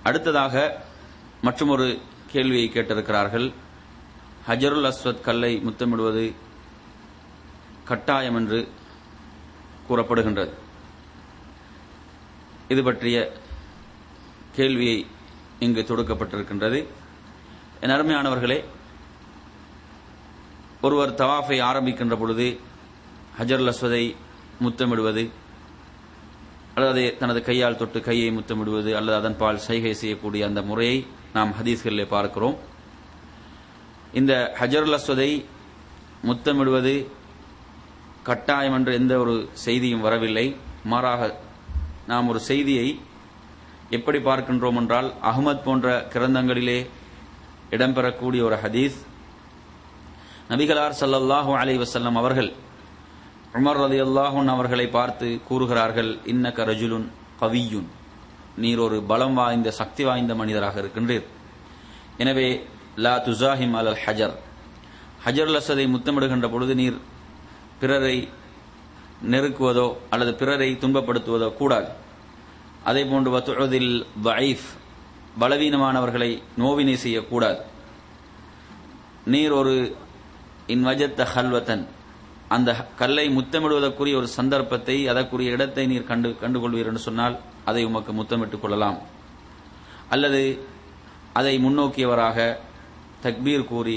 அடுத்ததாக மற்றொரு கேள்வியை கேட்டிருக்கிறார்கள். ஹஜருல் அஸ்வத் கல்லை முத்தமிடுவது கட்டாயம் என்று கூறப்படுகின்றது. இது பற்றிய கேள்வியை இங்கு தொடுக்கப்பட்டிருக்கின்றது. என் அருமையானவர்களே, ஒருவர் தவாஃபை ஆரம்பிக்கின்ற பொழுது ஹஜருல் அஸ்வதை முத்தமிடுவது அல்லது தனது கையால் தொட்டு கையை முத்தமிடுவது அல்லது அதன்பால் சைகை செய்யக்கூடிய அந்த முறையை நாம் ஹதீஸ்களிலே பார்க்கிறோம். இந்த ஹஜருல் அஸ்வதை முத்தமிடுவது கட்டாயம் என்ற எந்த ஒரு செய்தியும் வரவில்லை. மாறாக நாம் ஒரு செய்தியை எப்படி பார்க்கின்றோம் என்றால், அஹ்மத் போன்ற கிரந்தங்களிலே இடம்பெறக்கூடிய ஒரு ஹதீஸ், நபிகளார் ஸல்லல்லாஹு அலைஹி வஸல்லம் அவர்கள் உமர் ரலியல்லாஹு அன்ஹு அவர்களை பார்த்து கூறுகிறார்கள், இன்னக ரஜுலுன் கவியுன், நீர் ஒரு பலம் வாய்ந்த சக்தி வாய்ந்த மனிதராக இருக்கின்றீர். எனவே லா துஸாஹிம் அலல் ஹஜர், ஹஜருல் அஸ்வதை முத்தமிடுகின்ற பொழுது நீர் பிறரை நெருக்குவதோ அல்லது பிறரை துன்பப்படுத்துவதோ கூடாது. அதே போன்று வத்துஉதில் தஈஃப், பலவீனமானவர்களை நோவினை செய்யக்கூடாது. நீர் ஒரு இன் வஜத்த ஹல்வத்தன், அந்த கல்லை முத்தமிடுவதற்குரிய ஒரு சந்தர்ப்பத்தை, அதற்குரிய இடத்தை நீர் கண்டுகொள்வீர் என்று சொன்னால் அதை உமக்கு முத்தமிட்டுக் கொள்ளலாம். அல்லது அதை முன்னோக்கியவராக தக்பீர் கூறி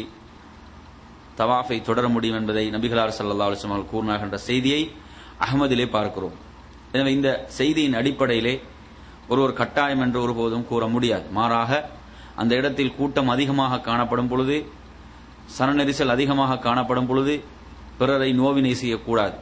தவாஃபை தொடர முடியும் என்பதை நபிகளார் ஸல்லல்லாஹு அலைஹி வஸல்லம் கூறினார் என்ற செய்தியை அஹ்மதிலே பார்க்கிறோம். எனவே இந்த செய்தியின் அடிப்படையிலே ஒருவர் கட்டாயம் என்று ஒருபோதும் கூற முடியாது. மாறாக அந்த இடத்தில் கூட்டம் அதிகமாக காணப்படும் பொழுது, சன நெரிசல் அதிகமாக காணப்படும் பொழுது பிறரை நோவினை செய்யக்கூடாது.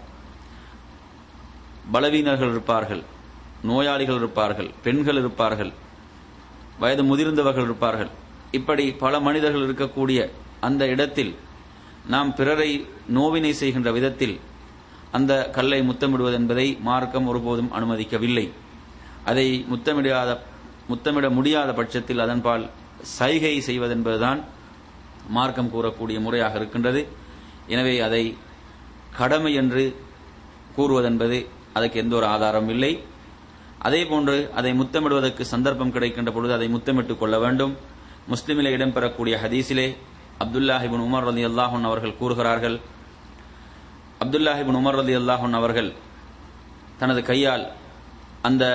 பலவீனர்கள் இருப்பார்கள், நோயாளிகள் இருப்பார்கள், பெண்கள் இருப்பார்கள், வயது முதிர்ந்தவர்கள் இருப்பார்கள். இப்படி பல மனிதர்கள் இருக்கக்கூடிய அந்த இடத்தில் நாம் பிறரை நோவினை செய்கின்ற விதத்தில் அந்த கல்லை முத்தமிடுவது என்பதை மார்க்கம் ஒருபோதும் அனுமதிக்கவில்லை. அதை முத்தமிட முடியாத பட்சத்தில் அதன்பால் சைகை செய்வதென்பதுதான் மார்க்கம் கூறக்கூடிய முறையாக இருக்கின்றது. எனவே அதை கடமை என்று கூறுவதென்பது அதற்கு எந்த ஒரு ஆதாரம் இல்லை. அதே போன்று அதை முத்தமிடுவதற்கு சந்தர்ப்பம் கிடைக்கின்ற பொழுது அதை முத்தமிட்டுக் கொள்ள வேண்டும். முஸ்லிமிலே இடம்பெறக்கூடிய ஹதீஸிலே அப்துல்லாஹ் இப்னு உமர் ரலியல்லாஹு அன்ஹு அவர்கள் கூறுகிறார்கள், அப்துல்லாஹ் இப்னு உமர் ரலியல்லாஹு அன்ஹு அவர்கள் தனது கையால் அந்த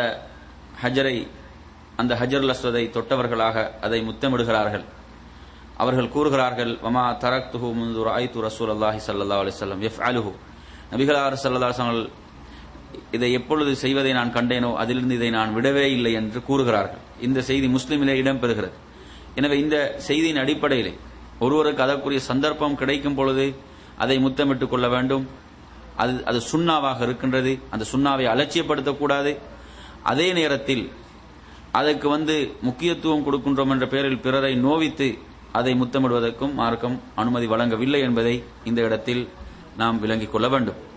ஹஜருல் அஸ்வதை தொட்டவர்களாக அதை முத்தமிடுகிறார்கள். அவர்கள் கூறுகிறார்கள், வமா தரக்துஹு முன்து ரஅய்து ரசூலல்லாஹி ஸல்லல்லாஹு அலைஹி வஸல்லம் யஃஅலுஹு, நபிகளார் ஸல்லல்லாஹு அலைஹி வஸல்லம் இதை எப்பொழுது செய்வதை நான் கண்டேனோ அதிலிருந்து இதை நான் விடவே இல்லை என்று கூறுகிறார்கள். இந்த செய்தி முஸ்லிமிலே இடம்பெறுகிறது. எனவே இந்த செய்தியின் அடிப்படையிலே ஒருவருக்கு அதற்குரிய சந்தர்ப்பம் கிடைக்கும் பொழுது அதை முத்தமிட்டுக் கொள்ள வேண்டும். அது சுன்னாவாக இருக்கின்றது. அந்த சுன்னாவை அலட்சியப்படுத்தக்கூடாது. அதே நேரத்தில் அதற்கு முக்கியத்துவம் கொடுக்கின்றோம் என்ற பெயரில் பிறரை நோவித்து அதை முத்தமிடுவதற்கும் மார்க்கம் அனுமதி வழங்கவில்லை என்பதை இந்த இடத்தில் நாம் விளங்கிக் கொள்ள வேண்டும்.